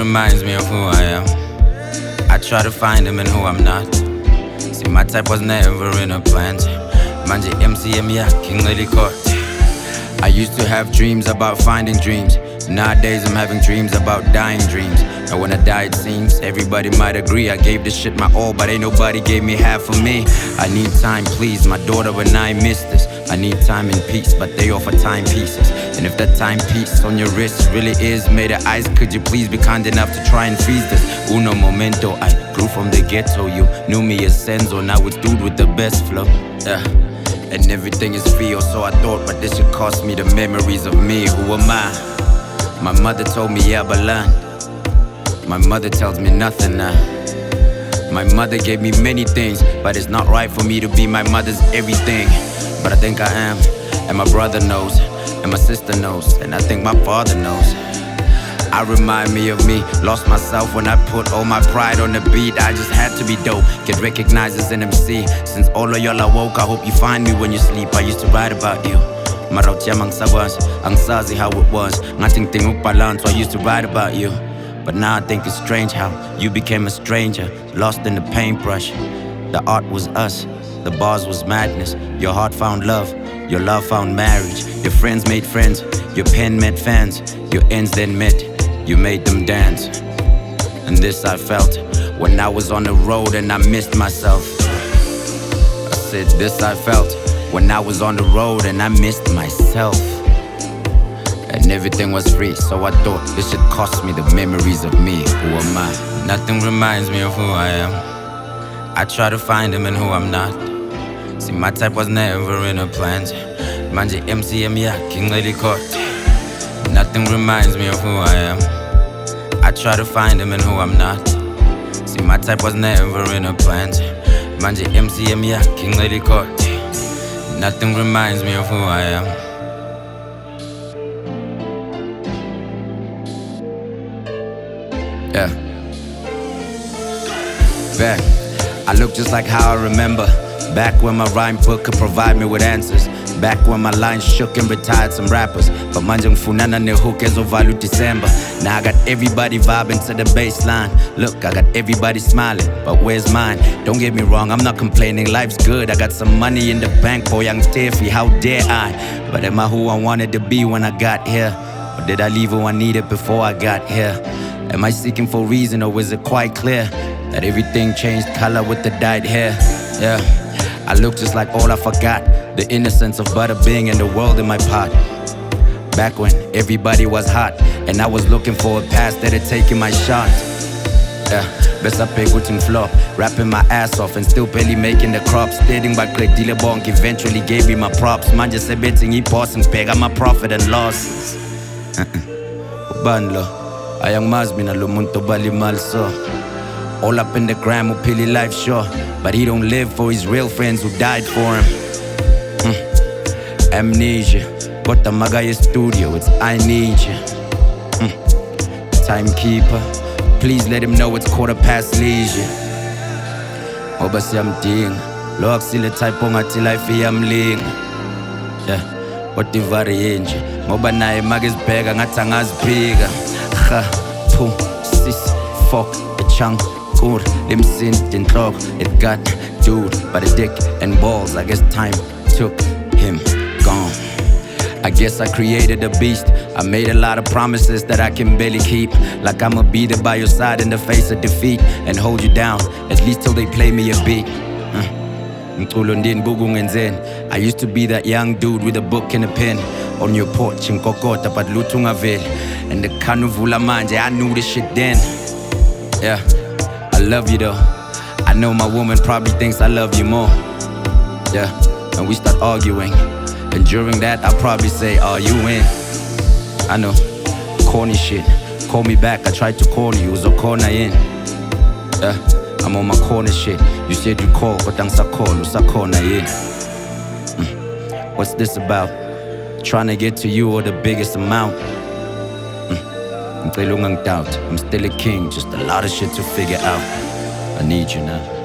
reminds me of who I am. I try to find him in who I'm not. See, my type was never in a plant. Manje MCM yakhe caught. I used to have dreams about finding dreams. Nowadays I'm having dreams about dying dreams. And when I die it seems everybody might agree I gave this shit my all, but ain't nobody gave me half of me. I need time please, my daughter and I miss this. I need time and peace, but they offer timepieces. And if that timepiece on your wrist really is made of ice, could you please be kind enough to try and freeze this? Uno momento, I grew from the ghetto. You knew me as Senzo, now it's dude with the best flow. Yeah. And everything is real, so I thought, but this should cost me the memories of me. Who am I? My mother told me, yeah, but learn. My mother tells me nothing now. My mother gave me many things, but it's not right for me to be my mother's everything. But I think I am, and my brother knows, and my sister knows, and I think my father knows. I remind me of me, lost myself when I put all my pride on the beat. I just had to be dope, get recognized as an MC. Since all of y'all are woke, I hope you find me when you sleep. I used to write about you. Marautyama ngisakwazi, angisazi how it was. Ngathi ngidinga ukubalance, I used to write about you. But now I think it's strange how you became a stranger, lost in the paintbrush. The art was us, the bars was madness. Your heart found love, your love found marriage. Your friends made friends, your pen met fans. Your ends then met, you made them dance. And this I felt when I was on the road and I missed myself. I said this I felt when I was on the road and I missed myself. And everything was free, so I thought this should cost me the memories of me. Who am I? Nothing reminds me of who I am. I try to find him in who I'm not. See, my type was never in a plant. Manje MCM yakhe caught. Nothing reminds me of who I am. I try to find him in who I'm not. See, my type was never in a plant. Manje MCM yakhe caught. Nothing reminds me of who I am. Yeah. Back, I look just like how I remember. Back when my rhyme book could provide me with answers. Back when my lines shook and retired some rappers. But manje ngifunana ne-hook ezovala December. Now I got everybody vibing to the baseline. Look, I got everybody smiling, but where's mine? Don't get me wrong, I'm not complaining, life's good. I got some money in the bank, boy, I'm stiffy, how dare I? But am I who I wanted to be when I got here? Or did I leave who I needed before I got here? Am I seeking for reason, or is it quite clear that everything changed color with the dyed hair? Yeah, I look just like all I forgot. The innocence of butter being in the world in my pot. Back when everybody was hot and I was looking for a pass that had taken my shot. Yeah, best I pay good flop, rapping my ass off and still barely making the crop. Stating by Craig Dealer Bonk eventually gave me my props. Man just said betting he paused and peg my profit and losses. Banlo, ayang mas minalumunto balimal so. All up in the gram upili life sure, but he don't live for his real friends who died for him. Amnesia, got the Magaya studio, it's I need you. Timekeeper, please let him know it's 15:15 leisure. Oba siyamdinga, lo akusile type ongathi life iyamlinga. Yeah, what divari yenje, ngoba naye makizibheka ngathi angaziphika. Ha, phu, sis, fuck, a chunk, good, limsin, inhloko, it got dude, by the dick and balls, I guess time took him gone. I guess I created a beast. I made a lot of promises that I can barely keep. Like I'ma be there by your side in the face of defeat and hold you down, at least till they play me a beat. I used to be that young dude with a book and a pen on your porch in Kokota, but Lutungaville. And the Kanuvula manje, I knew this shit then. Yeah, I love you though. I know my woman probably thinks I love you more. Yeah, and we start arguing. And during that, I'll probably say, are you in? I know, corny shit. Call me back, I tried to call you, was a corner in. Yeah, I'm on my corner shit. You said you call, but I'm corner in. What's this about? Trying to get to you or the biggest amount? I'm still a king, just a lot of shit to figure out. I need you now.